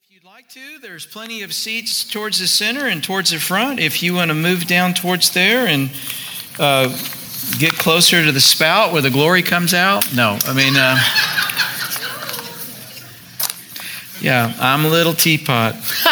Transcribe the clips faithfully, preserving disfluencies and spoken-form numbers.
If you'd like to, there's plenty of seats towards the center and towards the front. If you want to move down towards there and uh, get closer to the spout where the glory comes out. No, I mean, uh, yeah, I'm a little teapot.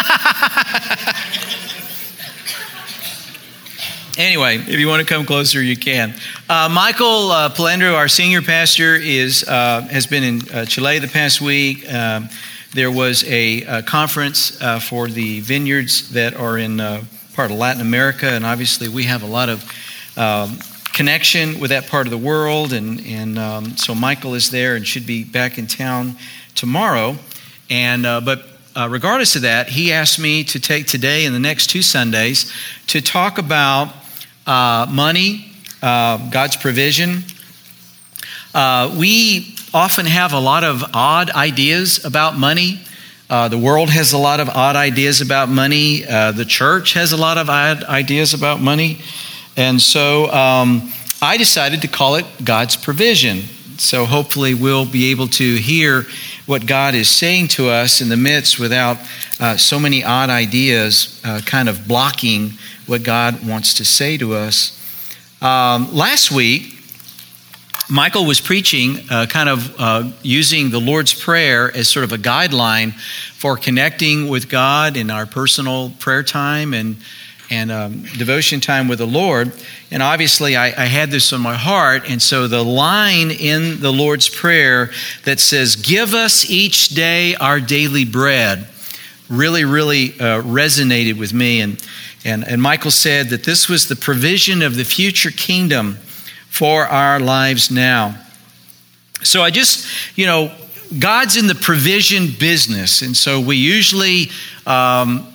Anyway, if you want to come closer, you can. Uh, Michael uh, Palandro, our senior pastor, is uh, has been in uh, Chile the past week. Um, there was a, a conference uh, for the vineyards that are in uh, part of Latin America, and obviously we have a lot of um, connection with that part of the world. And, and um, so Michael is there and should be back in town tomorrow. And uh, but. Uh, regardless of that, he asked me to take today and the next two Sundays to talk about uh, money, uh, God's provision. Uh, we often have a lot of odd ideas about money. Uh, the world has a lot of odd ideas about money. Uh, the church has a lot of odd ideas about money. And so um, I decided to call it God's provision. So hopefully we'll be able to hear what God is saying to us in the midst without uh, so many odd ideas uh, kind of blocking what God wants to say to us. Um, last week, Michael was preaching uh, kind of uh, using the Lord's Prayer as sort of a guideline for connecting with God in our personal prayer time and and um, devotion time with the Lord. And obviously I, I had this on my heart. And so the line in the Lord's Prayer that says, "Give us each day our daily bread," really, really uh, resonated with me. And, and, and Michael said that this was the provision of the future kingdom for our lives now. So I just, you know, God's in the provision business. And so we usually... Um,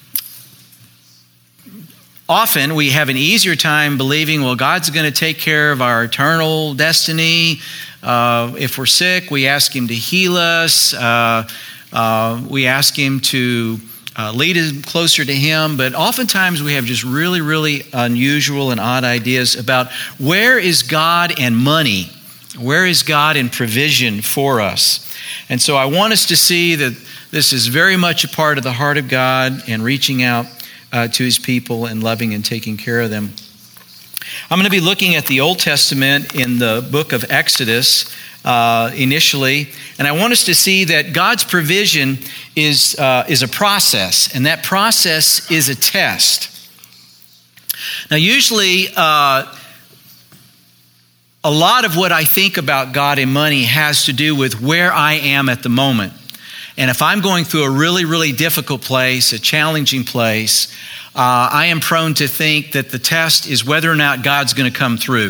Often we have an easier time believing, well, God's going to take care of our eternal destiny. Uh, if we're sick, we ask Him to heal us. Uh, uh, we ask Him to uh, lead us closer to Him. But oftentimes we have just really, really unusual and odd ideas about where is God and money? Where is God and provision for us? And so I want us to see that this is very much a part of the heart of God and reaching out Uh, to His people and loving and taking care of them. I'm going to be looking at the Old Testament in the book of Exodus uh, initially, and I want us to see that God's provision is uh, is a process, and that process is a test. Now, usually, uh, a lot of what I think about God and money has to do with where I am at the moment. And if I'm going through a really, really difficult place, a challenging place, uh, I am prone to think that the test is whether or not God's going to come through.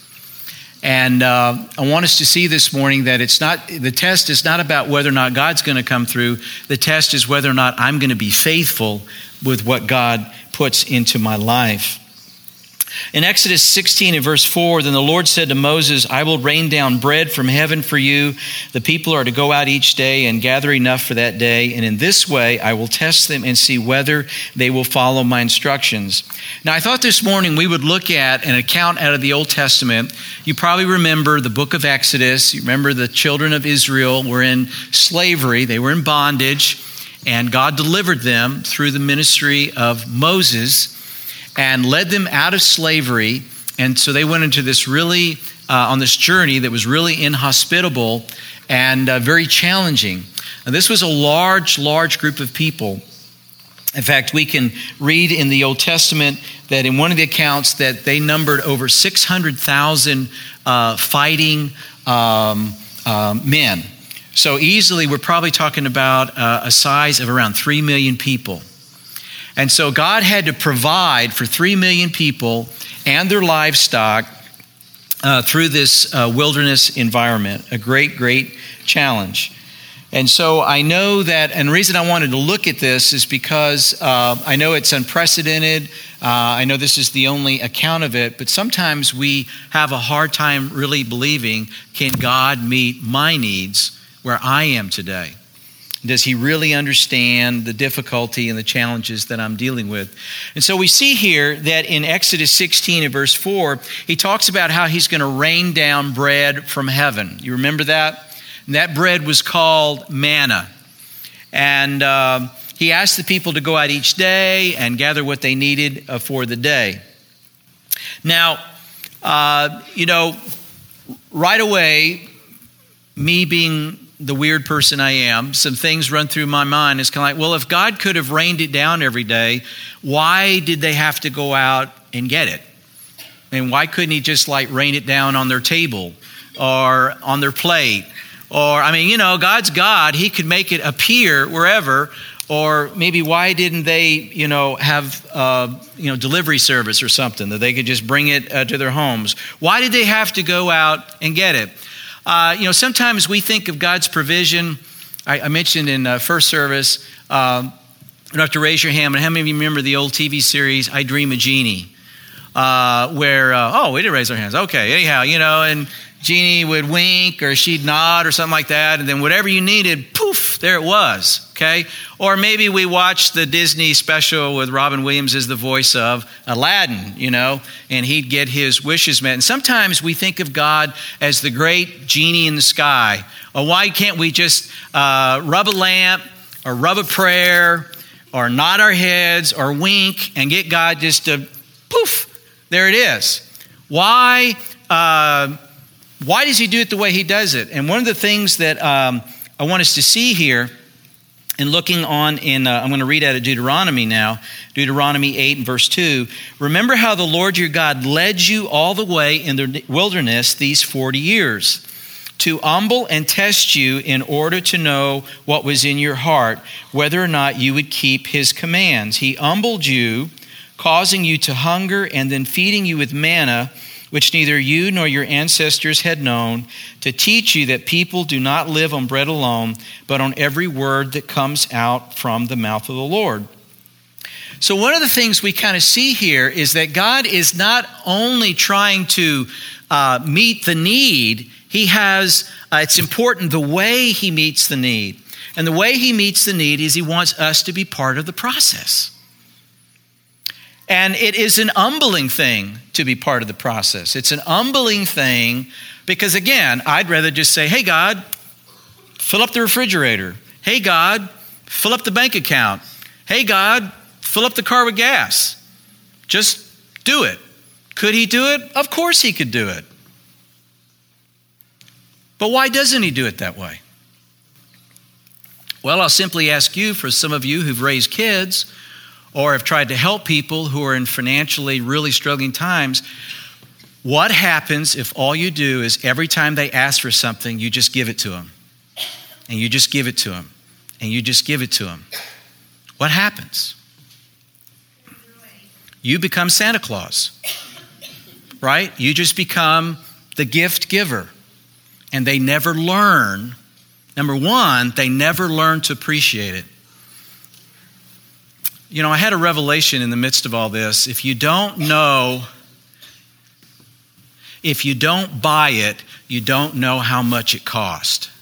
And uh, I want us to see this morning that it's not, the test is not about whether or not God's going to come through. The test is whether or not I'm going to be faithful with what God puts into my life. In Exodus sixteen and verse four, then the Lord said to Moses, "I will rain down bread from heaven for you. The people are to go out each day and gather enough for that day. And in this way, I will test them and see whether they will follow my instructions." Now, I thought this morning we would look at an account out of the Old Testament. You probably remember the book of Exodus. You remember the children of Israel were in slavery. They were in bondage. And God delivered them through the ministry of Moses and led them out of slavery. And so they went into this really, uh, on this journey that was really inhospitable and uh, very challenging. And this was a large, large group of people. In fact, we can read in the Old Testament that in one of the accounts that they numbered over six hundred thousand uh, fighting um, uh, men. So easily we're probably talking about uh, a size of around three million people. And so God had to provide for three million people and their livestock uh, through this uh, wilderness environment. A great, great challenge. And so I know that, and the reason I wanted to look at this is because uh, I know it's unprecedented. Uh, I know this is the only account of it, but sometimes we have a hard time really believing, can God meet my needs where I am today? Does He really understand the difficulty and the challenges that I'm dealing with? And so we see here that in Exodus sixteen and verse four, He talks about how He's going to rain down bread from heaven. You remember that? And that bread was called manna. And uh, he asked the people to go out each day and gather what they needed uh, for the day. Now, uh, you know, right away, me being the weird person I am, some things run through my mind. It's kind of like, well, if God could have rained it down every day, why did they have to go out and get it? I mean, why couldn't he just like rain it down on their table or on their plate? Or, I mean, you know, God's God. He could make it appear wherever. Or maybe why didn't they, you know, have, uh, you know, delivery service or something that they could just bring it uh, to their homes? Why did they have to go out and get it? Uh, you know, sometimes we think of God's provision. I, I mentioned in uh, first service, um, you don't have to raise your hand, but how many of you remember the old T V series, I Dream of Jeannie? Uh, where, uh, oh, we didn't raise our hands. Okay, anyhow, you know, and Jeannie would wink or she'd nod or something like that, and then whatever you needed, poof, there it was, okay? Or maybe we watched the Disney special with Robin Williams as the voice of Aladdin, you know, and he'd get his wishes met. And sometimes we think of God as the great genie in the sky. Or why can't we just uh, rub a lamp or rub a prayer or nod our heads or wink and get God just to, poof, there it is. Why... Uh, Why does he do it the way he does it? And one of the things that um, I want us to see here, in looking on in, uh, I'm going to read out of Deuteronomy now, Deuteronomy eight and verse two. Remember how the Lord your God led you all the way in the wilderness these forty years, to humble and test you in order to know what was in your heart, whether or not you would keep his commands. He humbled you, causing you to hunger and then feeding you with manna, which neither you nor your ancestors had known, to teach you that people do not live on bread alone, but on every word that comes out from the mouth of the Lord. So one of the things we kind of see here is that God is not only trying to uh, meet the need, he has, uh, it's important the way he meets the need. And the way he meets the need is he wants us to be part of the process. And it is an humbling thing to be part of the process. It's an humbling thing because, again, I'd rather just say, hey, God, fill up the refrigerator. Hey, God, fill up the bank account. Hey, God, fill up the car with gas. Just do it. Could he do it? Of course he could do it. But why doesn't he do it that way? Well, I'll simply ask you, for some of you who've raised kids, or have tried to help people who are in financially really struggling times, what happens if all you do is every time they ask for something, you just give it to them? And you just give it to them. And you just give it to them. What happens? You become Santa Claus, right? You just become the gift giver. And they never learn, number one, they never learn to appreciate it. You know, I had a revelation in the midst of all this. If you don't know, if you don't buy it, you don't know how much it cost.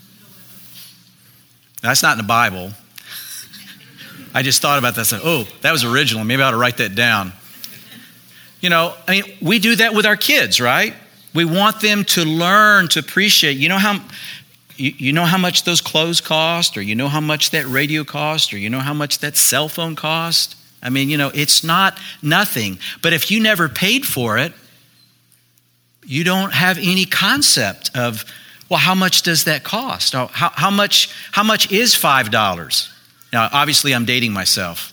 That's not in the Bible. I just thought about that. I said, oh, that was original. Maybe I ought to write that down. You know, I mean, we do that with our kids, right? We want them to learn to appreciate. You know how... You know how much those clothes cost, or you know how much that radio cost, or you know how much that cell phone cost? I mean, you know, it's not nothing. But if you never paid for it, you don't have any concept of, well, how much does that cost? How, how much how much is five dollars? Now, obviously, I'm dating myself.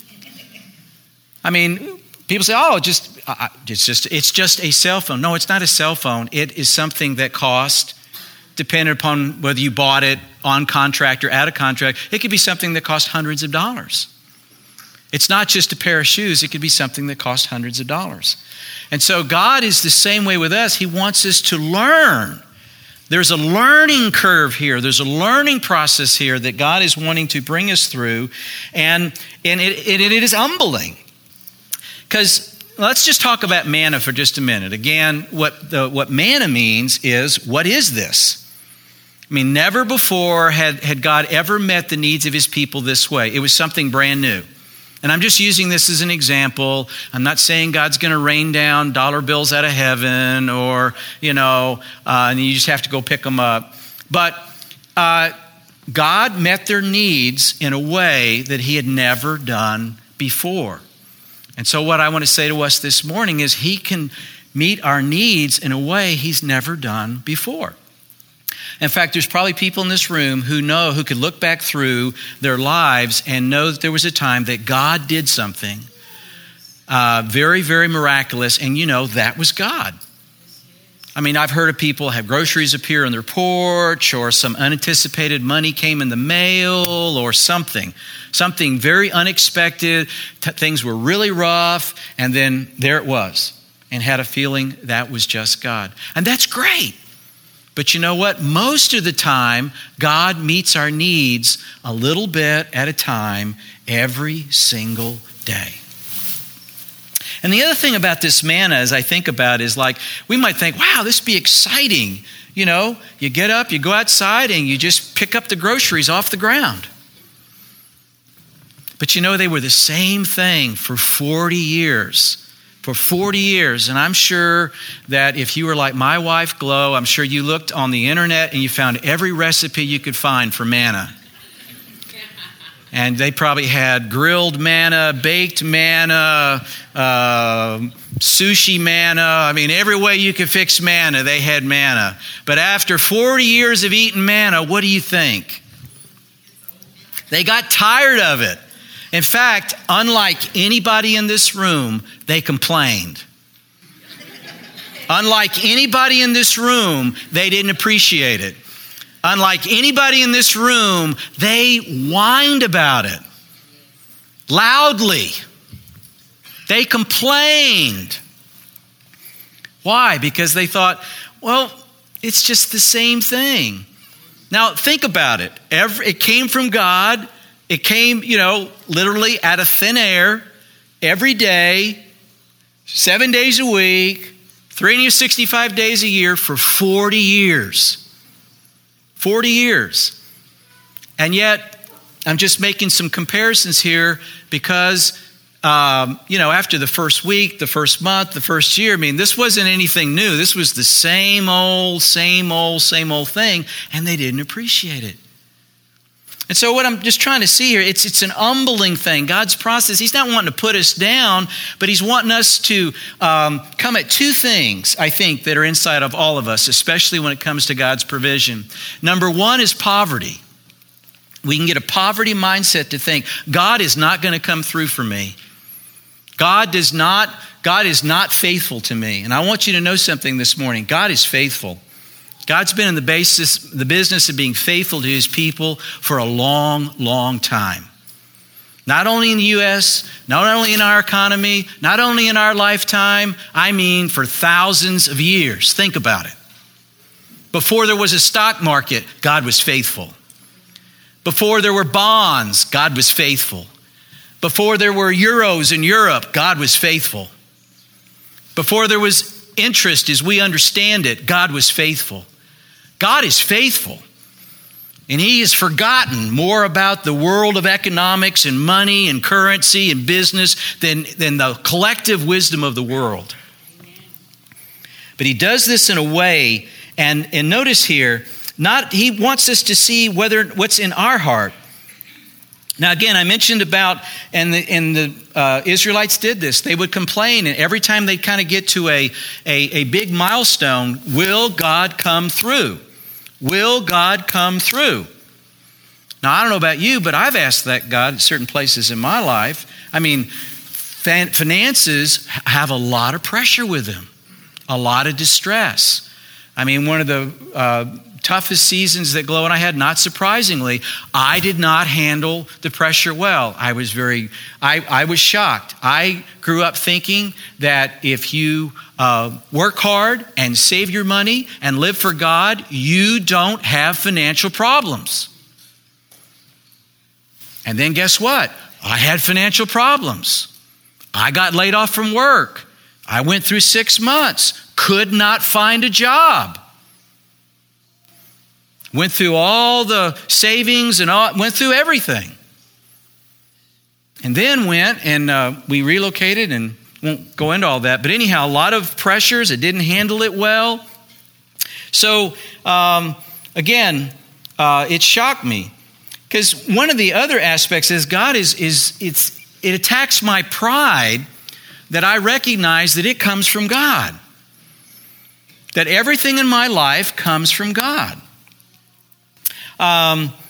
I mean, people say, oh, just it's just it's just a cell phone. No, it's not a cell phone. It is something that costs, depending upon whether you bought it on contract or out of contract, it could be something that costs hundreds of dollars. It's not just a pair of shoes. It could be something that costs hundreds of dollars. And so God is the same way with us. He wants us to learn. There's a learning curve here. There's a learning process here that God is wanting to bring us through. And, and it, it, it is humbling. Because let's just talk about manna for just a minute. Again, what, the, what manna means is, what is this? I mean, never before had, had God ever met the needs of his people this way. It was something brand new. And I'm just using this as an example. I'm not saying God's going to rain down dollar bills out of heaven, or, you know, uh, and you just have to go pick them up. But uh, God met their needs in a way that he had never done before. And so what I want to say to us this morning is he can meet our needs in a way he's never done before. In fact, there's probably people in this room who know, who could look back through their lives and know that there was a time that God did something uh, very, very miraculous, and you know that was God. I mean, I've heard of people have groceries appear on their porch, or some unanticipated money came in the mail, or something. Something very unexpected. T- things were really rough, and then there it was. And had a feeling that was just God. And that's great. But you know what? Most of the time, God meets our needs a little bit at a time every single day. And the other thing about this manna, as I think about, is like, we might think, wow, this would be exciting. You know, you get up, you go outside, and you just pick up the groceries off the ground. But you know, they were the same thing for forty years. For forty years. And I'm sure that if you were like my wife, Glo, I'm sure you looked on the internet and you found every recipe you could find for manna. And they probably had grilled manna, baked manna, uh, sushi manna. I mean, every way you could fix manna, they had manna. But after forty years of eating manna, what do you think? They got tired of it. In fact, unlike anybody in this room, they complained. Unlike anybody in this room, they didn't appreciate it. Unlike anybody in this room, they whined about it loudly. They complained. Why? Because they thought, well, it's just the same thing. Now, think about it. Every, it came from God. It came, you know, literally out of thin air every day, seven days a week, three hundred sixty-five days a year for forty years. forty years. And yet, I'm just making some comparisons here because, um, you know, after the first week, the first month, the first year, I mean, this wasn't anything new. This was the same old, same old, same old thing, and they didn't appreciate it. And so what I'm just trying to see here, it's it's an humbling thing. God's process, he's not wanting to put us down, but he's wanting us to um, come at two things, I think, that are inside of all of us, especially when it comes to God's provision. Number one is poverty. We can get a poverty mindset to think, God is not going to come through for me. God does not, God is not faithful to me. And I want you to know something this morning. God is faithful. God's been in the basis, the business of being faithful to his people for a long, long time. Not only in the U S, not only in our economy, not only in our lifetime, I mean for thousands of years. Think about it. Before there was a stock market, God was faithful. Before there were bonds, God was faithful. Before there were euros in Europe, God was faithful. Before there was interest as we understand it, God was faithful. God is faithful. And he has forgotten more about the world of economics and money and currency and business than, than the collective wisdom of the world. But he does this in a way, and, and notice here, not he wants us to see whether what's in our heart. Now, again, I mentioned about, and the, and the uh, Israelites did this. They would complain, and every time they kind of get to a, a, a big milestone, will God come through? Will God come through? Now, I don't know about you, but I've asked that God at certain places in my life. I mean, fin- finances have a lot of pressure with them, a lot of distress. I mean, one of the uh, toughest seasons that Glo and I had, not surprisingly, I did not handle the pressure well. I was very, I, I was shocked. I grew up thinking that if you uh, work hard and save your money and live for God, you don't have financial problems. And then guess what? I had financial problems. I got laid off from work. I went through six months, could not find a job. Went through all the savings and all, went through everything. And then went and uh, we relocated, and won't go into all that. But anyhow, a lot of pressures. It didn't handle it well. So um, again, uh, it shocked me. Because one of the other aspects is God is, is it's, it attacks my pride that I recognize that it comes from God. That everything in my life comes from God. Um,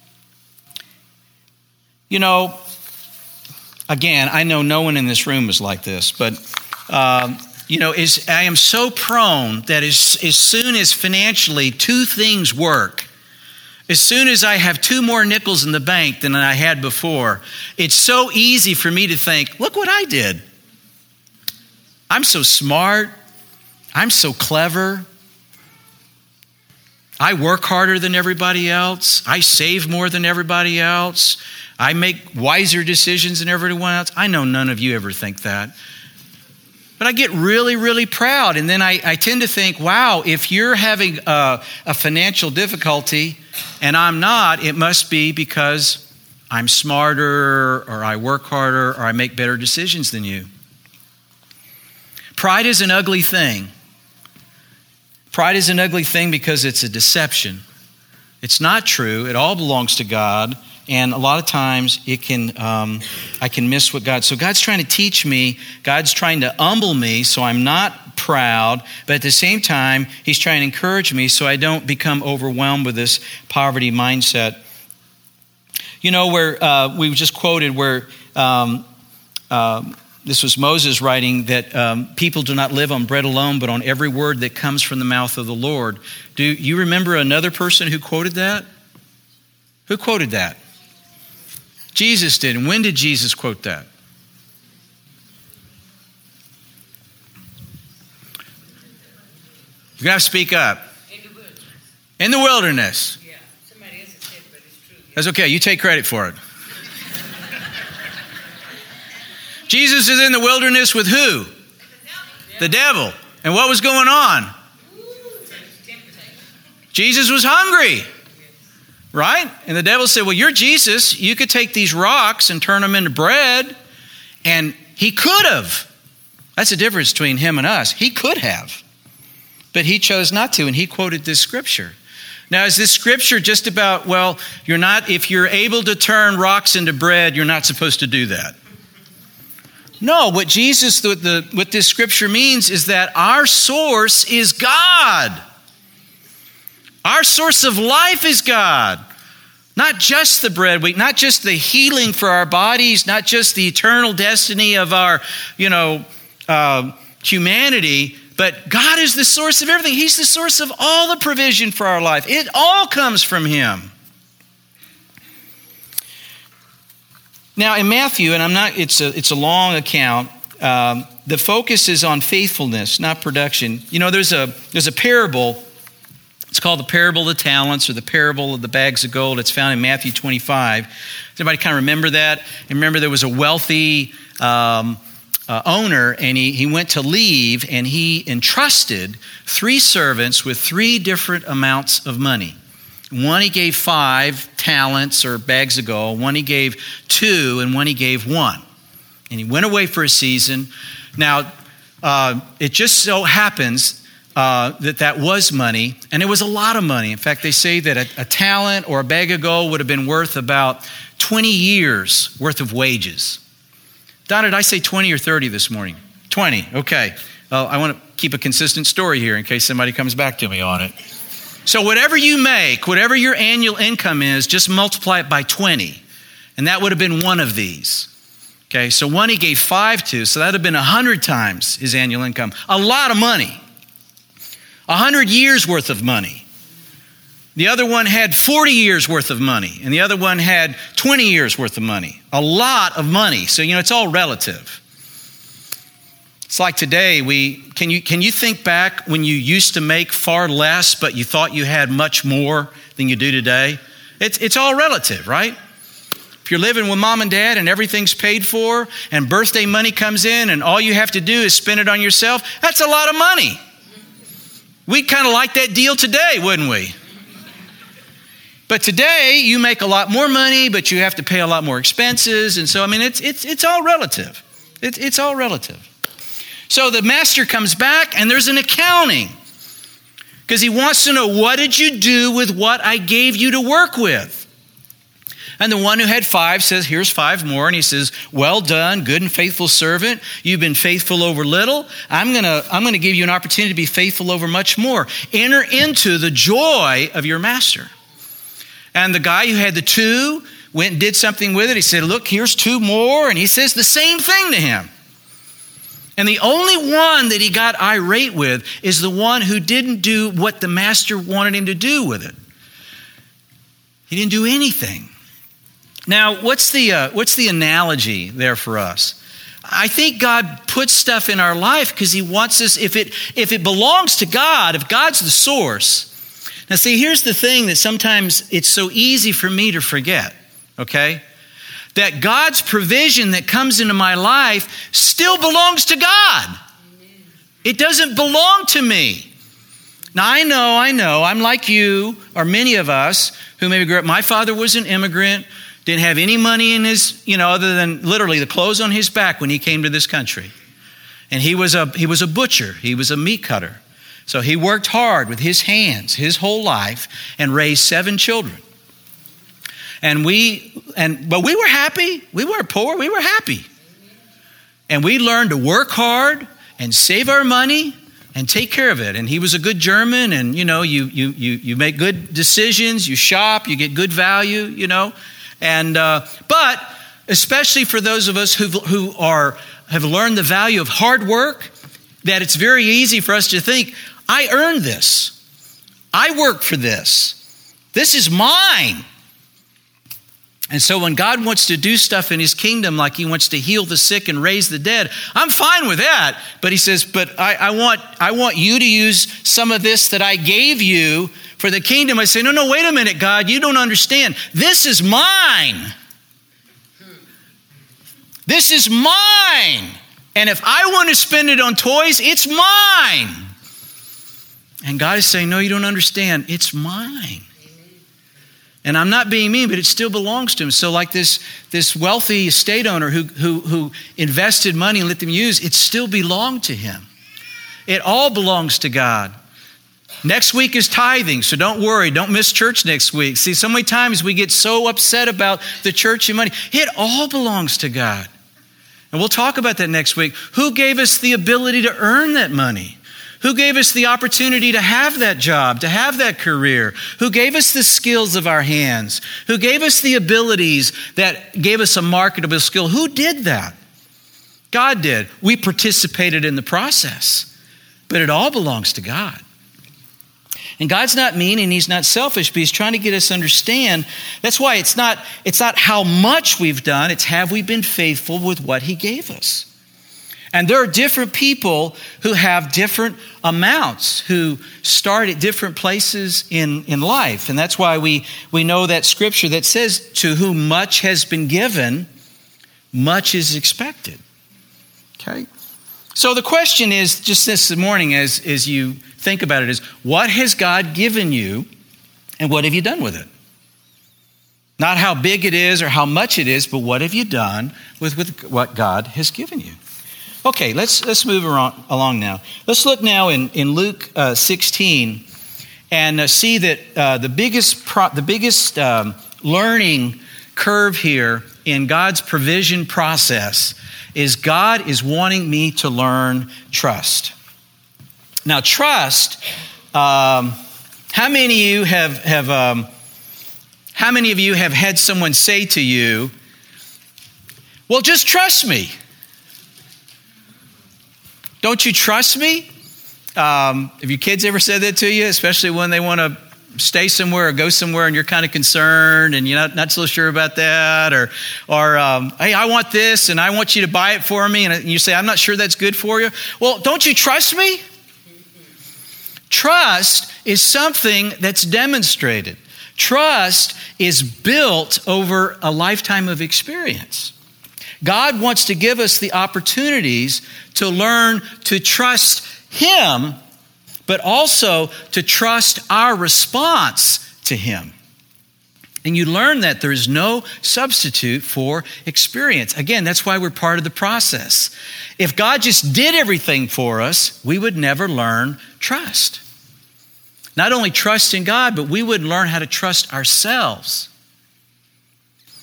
you know, again, I know no one in this room is like this, but, um, you know, is, I am so prone that as, as soon as financially two things work, as soon as I have two more nickels in the bank than I had before, it's so easy for me to think, look what I did. I'm so smart. I'm so clever. I work harder than everybody else. I save more than everybody else. I make wiser decisions than everyone else. I know none of you ever think that. But I get really, really proud. And then I, I tend to think, wow, if you're having a, a financial difficulty and I'm not, it must be because I'm smarter or I work harder or I make better decisions than you. Pride is an ugly thing. Pride is an ugly thing because it's a deception. It's not true. It all belongs to God. And a lot of times it can, um, I can miss what God. So God's trying to teach me. God's trying to humble me so I'm not proud. But at the same time, He's trying to encourage me so I don't become overwhelmed with this poverty mindset. You know, where uh, we just quoted where um, uh, this was Moses writing that um, people do not live on bread alone, but on every word that comes from the mouth of the Lord. Do you remember another person who quoted that? Who quoted that? Jesus did. And when did Jesus quote that? You're going to have to speak up. In the wilderness. In the wilderness. Yeah. Somebody else has said it, but it's true. Yeah. That's okay. You take credit for it. Jesus is in the wilderness with who? The devil. And what was going on? Jesus was hungry. Right? And the devil said, well, you're Jesus. You could take these rocks and turn them into bread. And he could have. That's the difference between him and us. He could have. But he chose not to. And he quoted this scripture. Now, is this scripture just about, well, you're not, if you're able to turn rocks into bread, you're not supposed to do that? No, what Jesus, the, the, what this scripture means is that our source is God. Our source of life is God. Not just the bread, not just the healing for our bodies, not just the eternal destiny of our, you know, uh, humanity, but God is the source of everything. He's the source of all the provision for our life. It all comes from Him. Now in Matthew, and I'm not, it's a, it's a long account. Um, the focus is on faithfulness, not production. You know, there's a there's a parable. It's called the parable of the talents or the parable of the bags of gold. It's found in Matthew twenty-five. Does anybody kind of remember that? And remember there was a wealthy um, uh, owner, and he, he went to leave, and he entrusted three servants with three different amounts of money. One he gave five talents or bags of gold. One he gave two, and one he gave one. And he went away for a season. Now, uh, it just so happens Uh, that that was money, and it was a lot of money. In fact, they say that a, a talent or a bag of gold would have been worth about twenty years worth of wages. Don, did I say twenty or thirty this morning? twenty, okay. Well, I want to keep a consistent story here in case somebody comes back to me on it. So whatever you make, whatever your annual income is, just multiply it by twenty, and that would have been one of these. Okay, so one he gave five to, so that would have been one hundred times his annual income. A lot of money. A hundred years worth of money. The other one had forty years worth of money, and the other one had twenty years worth of money. A lot of money. So, you know, it's all relative. It's like today, we can you can you think back when you used to make far less, but you thought you had much more than you do today? It's it's all relative, right? If you're living with mom and dad and everything's paid for, and birthday money comes in, and all you have to do is spend it on yourself, that's a lot of money. We'd kind of like that deal today, wouldn't we? But today, you make a lot more money, but you have to pay a lot more expenses. And so, I mean, it's it's it's all relative. It's, it's all relative. So the master comes back, and there's an accounting. Because he wants to know, what did you do with what I gave you to work with? And the one who had five says, here's five more. And he says, well done, good and faithful servant. You've been faithful over little. I'm going to I'm going to give you an opportunity to be faithful over much more. Enter into the joy of your master. And the guy who had the two went and did something with it. He said, look, here's two more. And he says the same thing to him. And the only one that he got irate with is the one who didn't do what the master wanted him to do with it. He didn't do anything. Now, what's the uh, what's the analogy there for us? I think God puts stuff in our life because he wants us, if it if it belongs to God, if God's the source. Now, see, here's the thing that sometimes it's so easy for me to forget, okay? That God's provision that comes into my life still belongs to God. It doesn't belong to me. Now, I know, I know, I'm like you, or many of us who maybe grew up. My father was an immigrant, didn't have any money in his, you know, other than literally the clothes on his back when he came to this country. And he was a he was a butcher. He was a meat cutter. So he worked hard with his hands his whole life and raised seven children. And we and but we were happy. We weren't poor. We were happy. And we learned to work hard and save our money and take care of it. And he was a good German, and you know, you you you you make good decisions, you shop, you get good value, you know. And uh, but especially for those of us who who are have learned the value of hard work, that it's very easy for us to think, I earned this. I worked for this. This is mine. And so when God wants to do stuff in his kingdom, like he wants to heal the sick and raise the dead, I'm fine with that. But he says, but I, I want I want you to use some of this that I gave you for the kingdom. I say, no, no, wait a minute, God, you don't understand. This is mine. This is mine. And if I want to spend it on toys, it's mine. And God is saying, no, you don't understand. It's mine. And I'm not being mean, but it still belongs to him. So like this, this wealthy estate owner who, who, who invested money and let them use, it still belonged to him. It all belongs to God. Next week is tithing, so don't worry. Don't miss church next week. See, so many times we get so upset about the church and money. It all belongs to God. And we'll talk about that next week. Who gave us the ability to earn that money? Who gave us the opportunity to have that job, to have that career? Who gave us the skills of our hands? Who gave us the abilities that gave us a marketable skill? Who did that? God did. We participated in the process, but it all belongs to God. And God's not mean and he's not selfish, but he's trying to get us to understand. That's why it's not, it's not how much we've done, it's have we been faithful with what he gave us. And there are different people who have different amounts, who start at different places in, in life. And that's why we, we know that scripture that says, to whom much has been given, much is expected. Okay? So the question is, just this morning as, as you think about it, is what has God given you and what have you done with it? Not how big it is or how much it is, but what have you done with, with what God has given you? Okay, let's let's move around, along now. Let's look now in, in Luke uh, sixteen and uh, see that uh, the biggest pro- the biggest um, learning curve here in God's provision process is God is wanting me to learn trust. Now, trust. Um, how many of you have have um, how many of you have had someone say to you, "Well, just trust me"? Don't you trust me? Um, have your kids ever said that to you, especially when they want to stay somewhere or go somewhere and you're kind of concerned and you're not, not so sure about that? Or, or um, hey, I want this and I want you to buy it for me. And you say, I'm not sure that's good for you. Well, don't you trust me? Trust is something that's demonstrated. Trust is built over a lifetime of experience. God wants to give us the opportunities to learn to trust him, but also to trust our response to him. And you learn that there is no substitute for experience. Again, that's why we're part of the process. If God just did everything for us, we would never learn trust. Not only trust in God, but we wouldn't learn how to trust ourselves.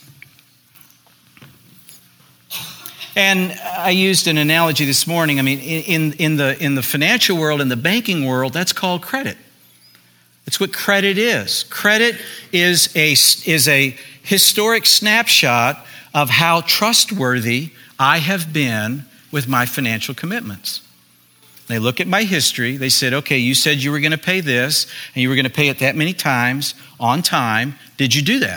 And I used an analogy this morning. I mean, in, in, the, in the financial world, in the banking world, that's called credit. It's what credit is. Credit is a, is a historic snapshot of how trustworthy I have been with my financial commitments. They look at my history. They said, okay, you said you were going to pay this, and you were going to pay it that many times on time. Did you do that?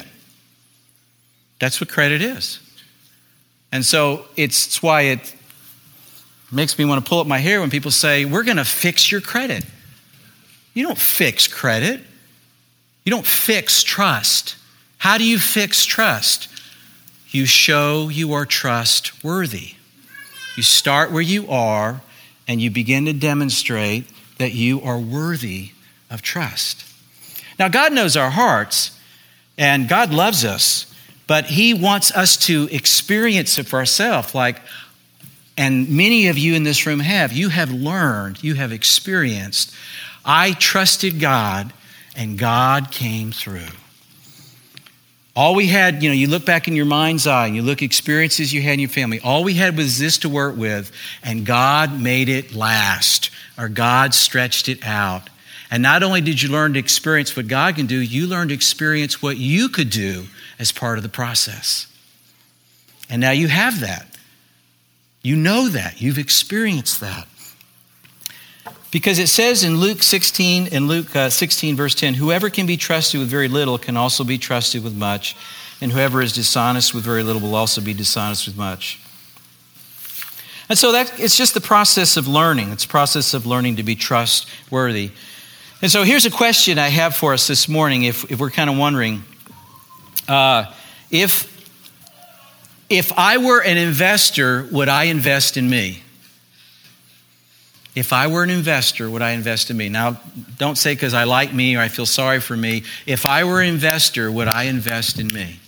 That's what credit is. And so it's, it's why it makes me want to pull up my hair when people say, we're going to fix your credit. You don't fix credit. You don't fix trust. How do you fix trust? You show you are trustworthy. You start where you are, and you begin to demonstrate that you are worthy of trust. Now, God knows our hearts, and God loves us, but He wants us to experience it for ourselves. Like, and many of you in this room have. You have learned, you have experienced. I trusted God, and God came through. All we had, you know, you look back in your mind's eye and you look experiences you had in your family. All we had was this to work with, and God made it last, or God stretched it out. And not only did you learn to experience what God can do, you learned to experience what you could do as part of the process. And now you have that. You know that. You've experienced that. Because it says in Luke sixteen, in Luke uh, sixteen, verse ten, whoever can be trusted with very little can also be trusted with much, and whoever is dishonest with very little will also be dishonest with much. And so that it's just the process of learning. It's the process of learning to be trustworthy. And so here's a question I have for us this morning, if, if we're kind of wondering, uh, if, if I were an investor, would I invest in me? If I were an investor, would I invest in me? Now, don't say because I like me or I feel sorry for me. If I were an investor, would I invest in me?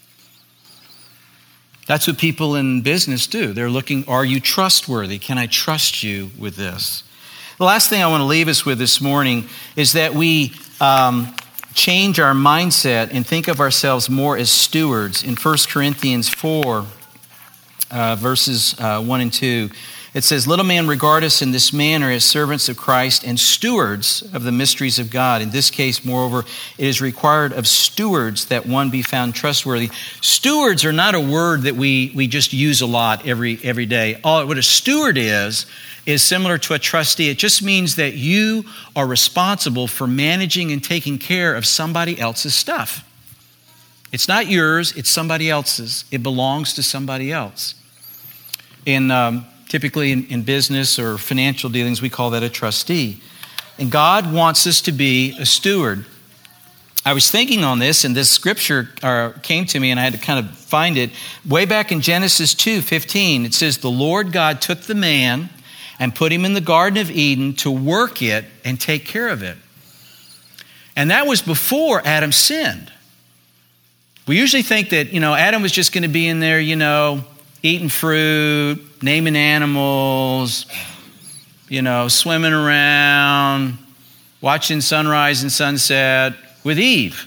That's what people in business do. They're looking, are you trustworthy? Can I trust you with this? The last thing I want to leave us with this morning is that we um, change our mindset and think of ourselves more as stewards. In First Corinthians four, uh, verses uh, one and two, it says, let a man regard us in this manner as servants of Christ and stewards of the mysteries of God. In this case, moreover, it is required of stewards that one be found trustworthy. Stewards are not a word that we, we just use a lot every, every day. All, what a steward is, is similar to a trustee. It just means that you are responsible for managing and taking care of somebody else's stuff. It's not yours, it's somebody else's. It belongs to somebody else. In um, Typically in, in business or financial dealings, we call that a trustee. And God wants us to be a steward. I was thinking on this, and this scripture uh, came to me, and I had to kind of find it. Way back in Genesis two fifteen, it says, the Lord God took the man and put him in the Garden of Eden to work it and take care of it. And that was before Adam sinned. We usually think that, you know, Adam was just going to be in there, you know, eating fruit, naming animals, you know, swimming around, watching sunrise and sunset with Eve.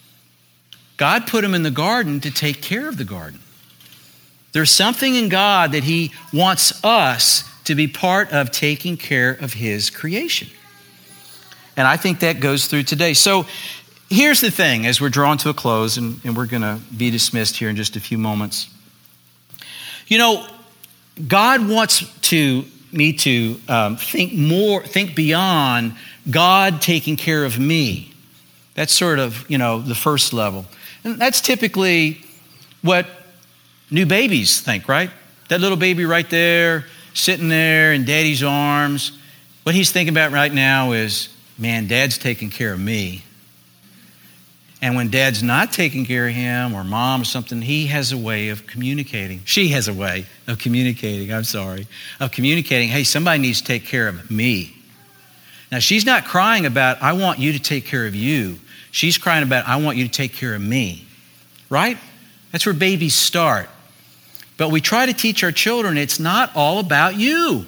God put him in the garden to take care of the garden. There's something in God that He wants us to be part of taking care of His creation. And I think that goes through today. So here's the thing as we're drawn to a close, and, and we're going to be dismissed here in just a few moments. You know, God wants to me to um, think more, think beyond God taking care of me. That's sort of, you know, the first level. And that's typically what new babies think, right? That little baby right there, sitting there in daddy's arms. What he's thinking about right now is, man, dad's taking care of me. And when dad's not taking care of him or mom or something, he has a way of communicating. She has a way of communicating, I'm sorry, of communicating, hey, somebody needs to take care of me. Now, she's not crying about, I want you to take care of you. She's crying about, I want you to take care of me, right? That's where babies start. But we try to teach our children it's not all about you,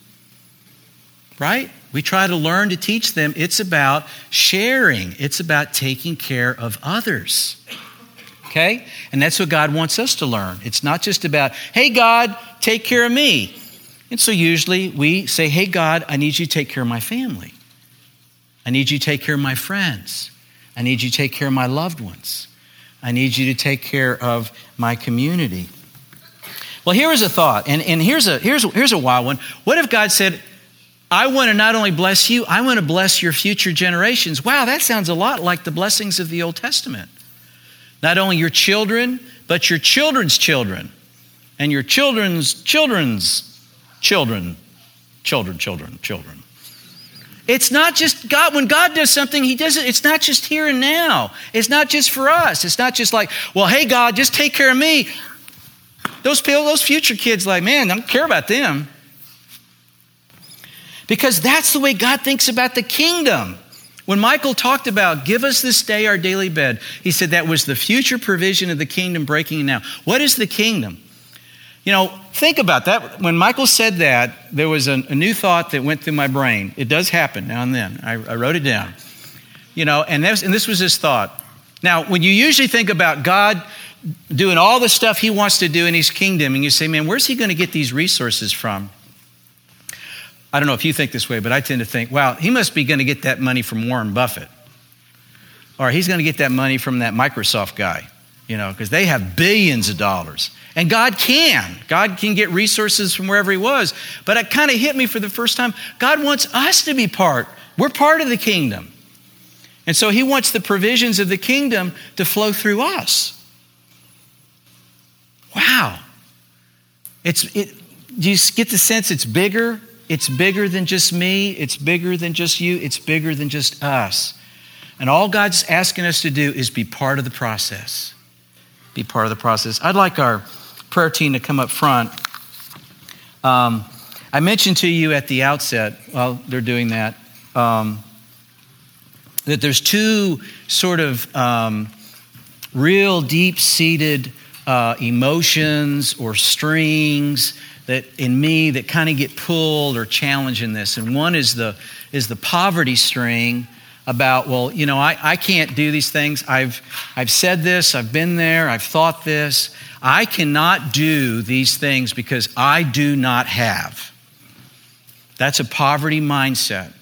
right? We try to learn to teach them it's about sharing. It's about taking care of others. okay? And that's what God wants us to learn. It's not just about, hey, God, take care of me. And so usually we say, hey, God, I need you to take care of my family. I need you to take care of my friends. I need you to take care of my loved ones. I need you to take care of my community. Well, here is a thought, and, and here's a here's here's a wild one. What if God said, I want to not only bless you, I want to bless your future generations? Wow, that sounds a lot like the blessings of the Old Testament. Not only your children, but your children's children, and your children's children's children, children, children, children. It's not just God. When God does something, he does it. It's not just here and now. It's not just for us. It's not just like, well, hey, God, just take care of me. Those people, those future kids, like, man, I don't care about them. Because that's the way God thinks about the kingdom. When Michael talked about, give us this day our daily bread, he said that was the future provision of the kingdom breaking now. What is the kingdom? You know, think about that. When Michael said that, there was a, a new thought that went through my brain. It does happen now and then. I, I wrote it down. You know, and this, and this was his thought. Now, when you usually think about God doing all the stuff he wants to do in his kingdom, and you say, man, where's he going to get these resources from? I don't know if you think this way, but I tend to think, wow, he must be going to get that money from Warren Buffett. Or he's going to get that money from that Microsoft guy, you know, because they have billions of dollars. And God can. God can get resources from wherever he was. But it kind of hit me for the first time. God wants us to be part. We're part of the kingdom. And so he wants the provisions of the kingdom to flow through us. Wow. It's it, do you get the sense it's bigger? It's bigger than just me. It's bigger than just you. It's bigger than just us. And all God's asking us to do is be part of the process. Be part of the process. I'd like our prayer team to come up front. Um, I mentioned to you at the outset, while they're doing that, um, that there's two sort of um, real deep-seated uh, emotions or strings that in me that kind of get pulled or challenged in this. And one is the is the poverty string about, well, you know, I, I can't do these things. I've I've said this, I've been there, I've thought this. I cannot do these things because I do not have. That's a poverty mindset.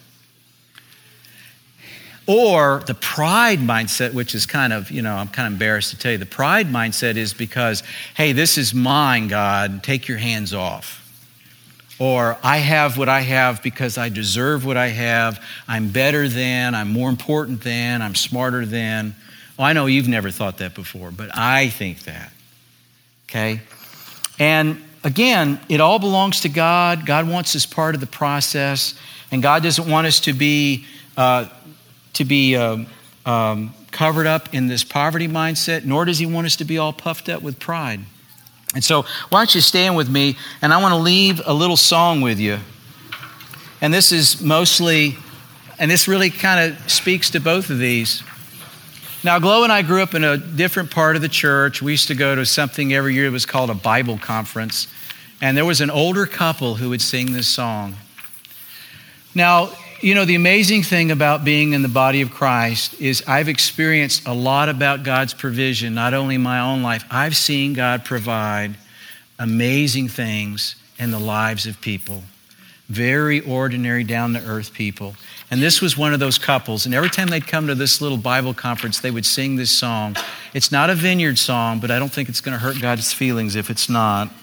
Or the pride mindset, which is kind of, you know, I'm kind of embarrassed to tell you. The pride mindset is because, hey, this is mine, God, take your hands off. Or I have what I have because I deserve what I have. I'm better than, I'm more important than, I'm smarter than. Well, I know you've never thought that before, but I think that. Okay? And again, it all belongs to God. God wants us part of the process. And God doesn't want us to be... Uh, to be um, um, covered up in this poverty mindset, nor does he want us to be all puffed up with pride. And so why don't you stand with me, and I want to leave a little song with you. And this is mostly, and this really kind of speaks to both of these. Now, Glow and I grew up in a different part of the church. We used to go to something every year that was called a Bible conference. And there was an older couple who would sing this song. Now, you know, the amazing thing about being in the body of Christ is I've experienced a lot about God's provision, not only in my own life. I've seen God provide amazing things in the lives of people, very ordinary, down-to-earth people. And this was one of those couples. And every time they'd come to this little Bible conference, they would sing this song. It's not a vineyard song, but I don't think it's going to hurt God's feelings if it's not.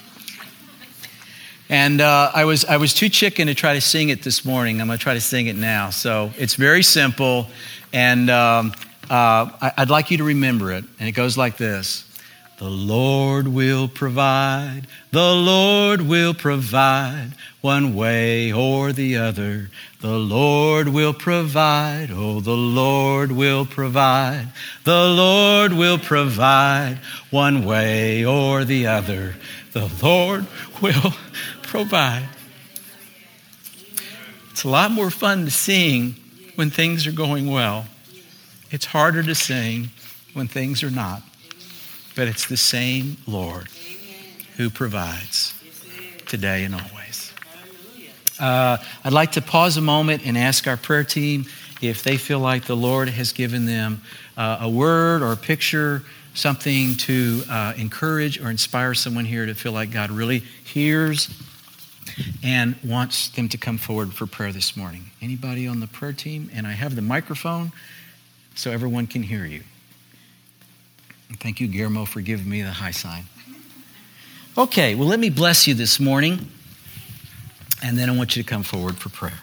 And uh, I was I was too chicken to try to sing it this morning. I'm going to try to sing it now. So it's very simple, and um, uh, I, I'd like you to remember it. And it goes like this. The Lord will provide, the Lord will provide, one way or the other. The Lord will provide, oh, the Lord will provide. The Lord will provide, one way or the other. The Lord will provide. It's a lot more fun to sing when things are going well. It's harder to sing when things are not. But it's the same Lord who provides today and always. Uh, I'd like to pause a moment and ask our prayer team if they feel like the Lord has given them uh, a word or a picture something to uh, encourage or inspire someone here to feel like God really hears and wants them to come forward for prayer this morning? Anybody on the prayer team? And I have the microphone so everyone can hear you. And thank you, Guillermo, for giving me the high sign. Okay, well, let me bless you this morning, and then I want you to come forward for prayer.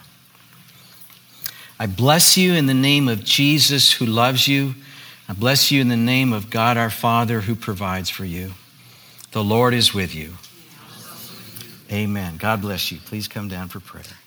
I bless you in the name of Jesus who loves you. I bless you in the name of God our Father who provides for you. The Lord is with you. Amen. God bless you. Please come down for prayer.